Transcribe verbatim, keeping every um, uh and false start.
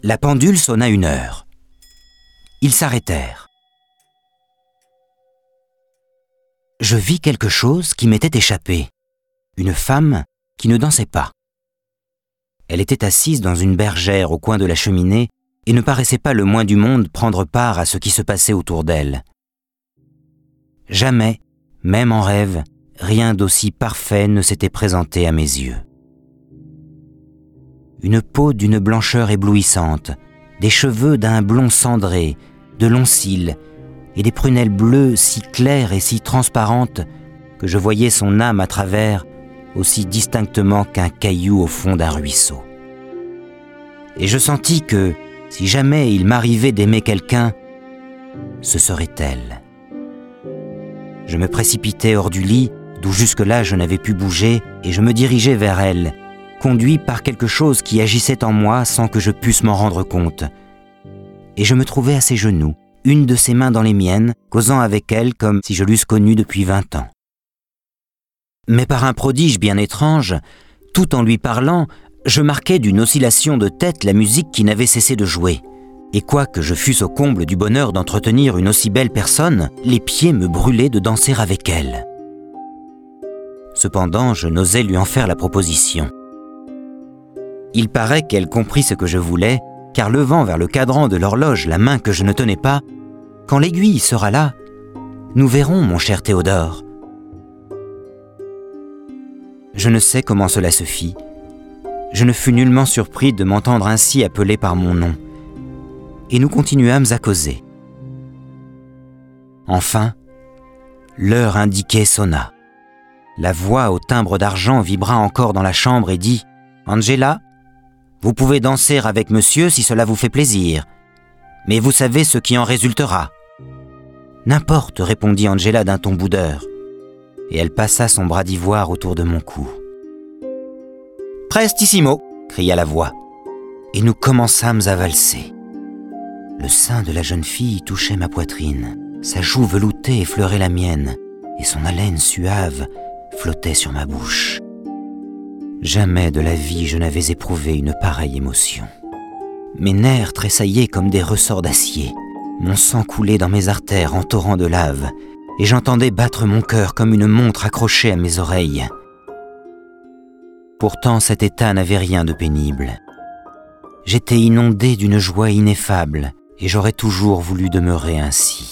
La pendule sonna une heure. Ils s'arrêtèrent. Je vis quelque chose qui m'était échappé. Une femme qui ne dansait pas. Elle était assise dans une bergère au coin de la cheminée et ne paraissait pas le moins du monde prendre part à ce qui se passait autour d'elle. Jamais, même en rêve, rien d'aussi parfait ne s'était présenté à mes yeux. Une peau d'une blancheur éblouissante, des cheveux d'un blond cendré, de longs cils et des prunelles bleues si claires et si transparentes que je voyais son âme à travers aussi distinctement qu'un caillou au fond d'un ruisseau. Et je sentis que, si jamais il m'arrivait d'aimer quelqu'un, ce serait elle. Je me précipitai hors du lit, d'où jusque-là je n'avais pu bouger, et je me dirigeai vers elle, conduit par quelque chose qui agissait en moi sans que je pusse m'en rendre compte. Et je me trouvai à ses genoux, une de ses mains dans les miennes, causant avec elle comme si je l'eusse connue depuis vingt ans. Mais par un prodige bien étrange, tout en lui parlant, je marquai d'une oscillation de tête la musique qui n'avait cessé de jouer. Et quoique je fusse au comble du bonheur d'entretenir une aussi belle personne, les pieds me brûlaient de danser avec elle. Cependant, je n'osais lui en faire la proposition. Il paraît qu'elle comprit ce que je voulais, car levant vers le cadran de l'horloge la main que je ne tenais pas, « Quand l'aiguille sera là, nous verrons, mon cher Théodore. » Je ne sais comment cela se fit. Je ne fus nullement surpris de m'entendre ainsi appeler par mon nom. Et nous continuâmes à causer. Enfin, l'heure indiquée sonna. La voix au timbre d'argent vibra encore dans la chambre et dit « Angela, vous pouvez danser avec monsieur si cela vous fait plaisir, mais vous savez ce qui en résultera. » « N'importe, répondit Angela d'un ton boudeur, et elle passa son bras d'ivoire autour de mon cou. « Prestissimo !» cria la voix, et nous commençâmes à valser. Le sein de la jeune fille touchait ma poitrine, sa joue veloutée effleurait la mienne, et son haleine suave flottait sur ma bouche. Jamais de la vie je n'avais éprouvé une pareille émotion. Mes nerfs tressaillaient comme des ressorts d'acier, mon sang coulait dans mes artères en torrent de lave, et j'entendais battre mon cœur comme une montre accrochée à mes oreilles. Pourtant cet état n'avait rien de pénible. J'étais inondé d'une joie ineffable, et j'aurais toujours voulu demeurer ainsi.